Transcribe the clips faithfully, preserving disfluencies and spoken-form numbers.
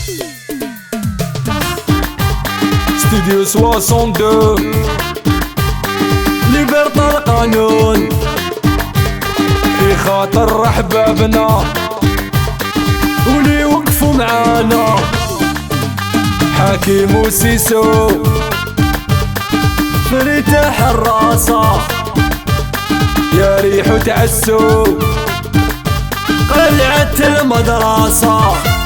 ستوديو ستة وستين ليبرطا القانون في خاطر احبابنا ولي وقفوا معانا حكيم وسيسو فريتة حراسة يا ريح وتعسو قلعت المدرسة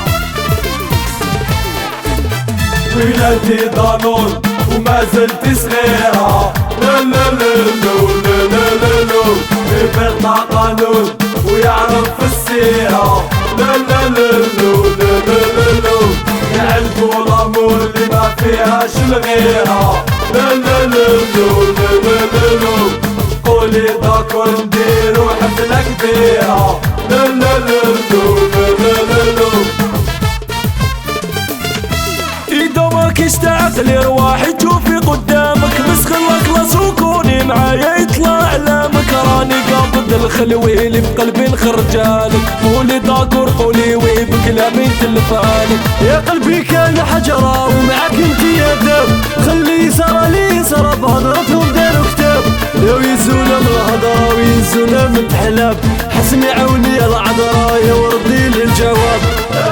ولادي ضنون وما زلت صغيرة لا لا لا لا لا لا لا ليبرطا قانون ويعرف السيرة لا لا لا لا لا لا يعلقوا الامور اللي ما فيهاش الغيرة لا لا لا لا لا لا قولي داكور نديرو حفلة كبيرة لا لا لا لا لا لا إذا ماكش تعقلي رواحي تشوفي قدامك مسخ الأخلص وكوني معايا يطلع علامك راني قابض الخلويلي بقلبي نخرجالك قولي داكور قولي وي بكلامي تلفانك يا قلبي كان حجرة ومعاك انتي يا دم خلي يسرى لي يسرى بهضرتهم داروا كتاب لو يزونا من الهضرة ويزونا من تحلاب حسن يعاوني العذرة يا وردي للجواب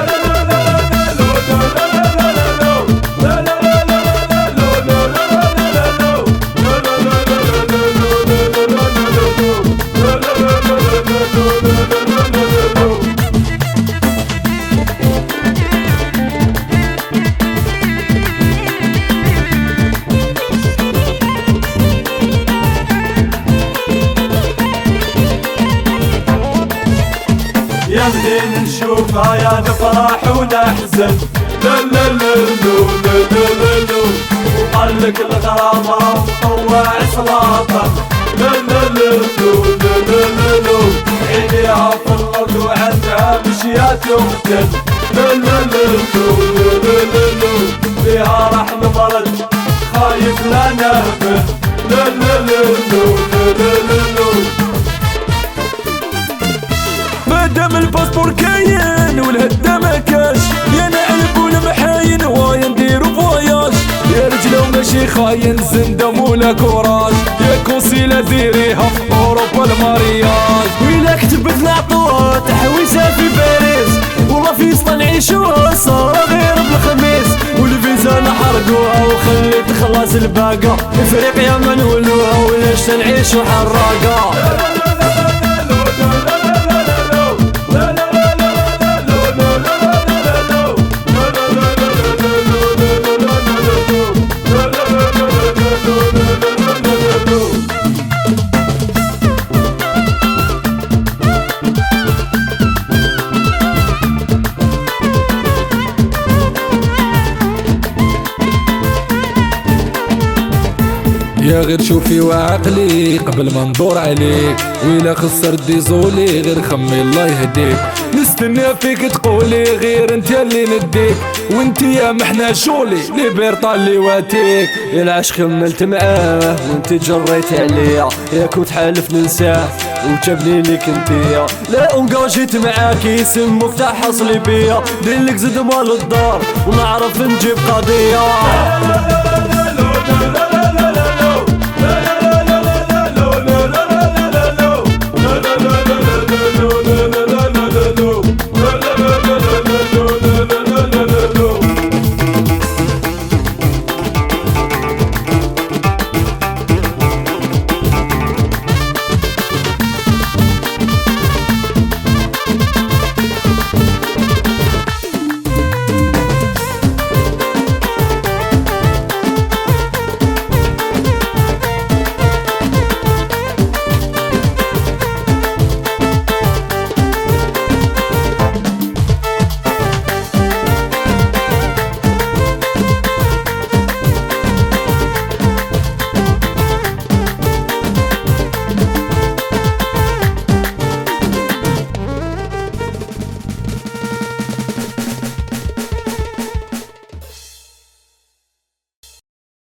يا منين نشوفها يا نفرح ونحزن لا لا لا لا لا لا لا وقالك الغرامة وطوع صلاطك لا لا لا لا لا لا لا عينيها في الأرض وعندها مشيات تقتل لا لا لا لا لا لا فيها راح نمرض خايف لا نهبل لا لا لا لا لا لا مادام الباسبور كاين والهدا مكاش يا نعلب والمحاين وايا نديرو فواياج يا رجلو ماشي خاين زندم ولا كوراج يا كونسيلا ديريها في اوروبا المارياج ويلا كتبت العطوة تحويسها في باريس والله في سطا نعيشوها صار غير بالخميس والفيزا نحرقوها وخليت خلاص الباقة افريقيا ما نولوها ولاش تنعيشو حراقة يا غير شوفي وعقلي قبل ما ندور عليك ويلا خسر ديزولي غير خمي الله يهديك نستنى فيك تقولي غير انت اللي نديك وانت يا محنا شولي ليبرطا اللي واتيك يا العشق خملت معاه وانت جريت عليا يا كنت حالف ننساه وجابني ليك انتيا لا انقاجيت معاكي اسم مفتاح حصلي بيا ديرلك زد مال الدار ونعرف نجيب قضية